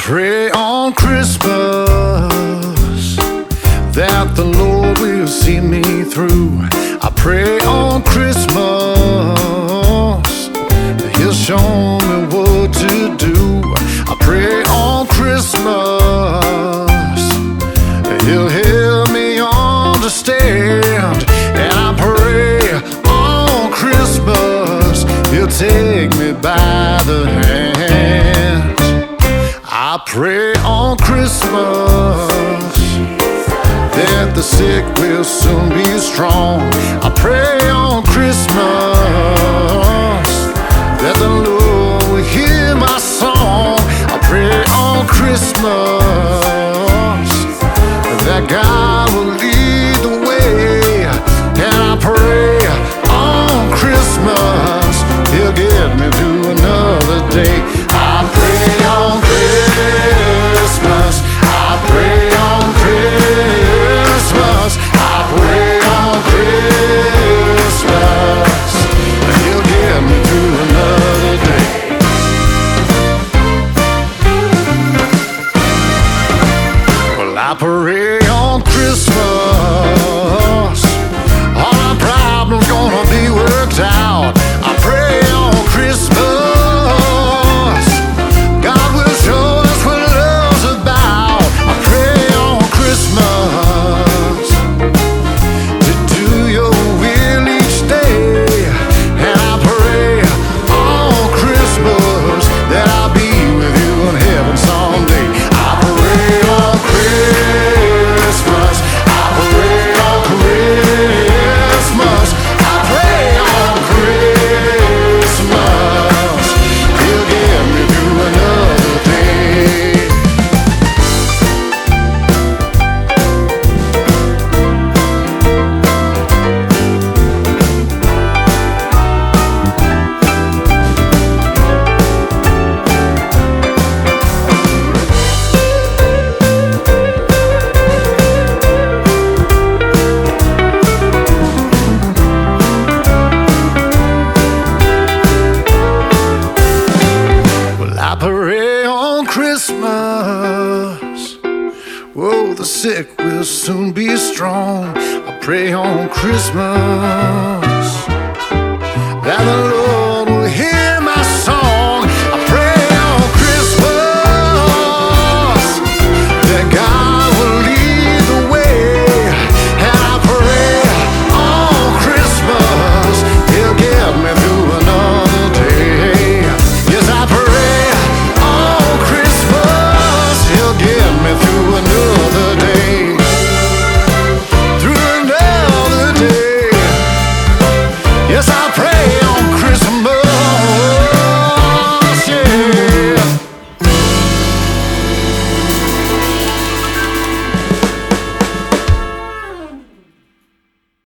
pray on Christmas that the Lord will see me through. I pray on Christmas that He'll show me what to do. I pray on Christmas that He'll help me understand. And I pray on Christmas He'll take me by the hand. I pray on Christmas that the sick will soon be strong. I pray on Christmas that the Lord will hear my song. I pray on Christmas that God will lead the way. And I pray on Christmas He'll get me through another day. I pray on Christmas, I pray on Christmas, I pray on Christmas that He'll get me through another day. Well, I pray on Christmas all our problems gonna be worked out. I pray on Christmas God will show us what love's about. I pray on Christmas to do your will each day. And I pray on Christmas that I'll be with you in heaven someday. I pray on Christmas, I pray on Christmas, I pray on Christmas He'll get me through another day. Well, I pray on Christmas, whoa, the sick will soon be strong. I pray on Christmas that the Lord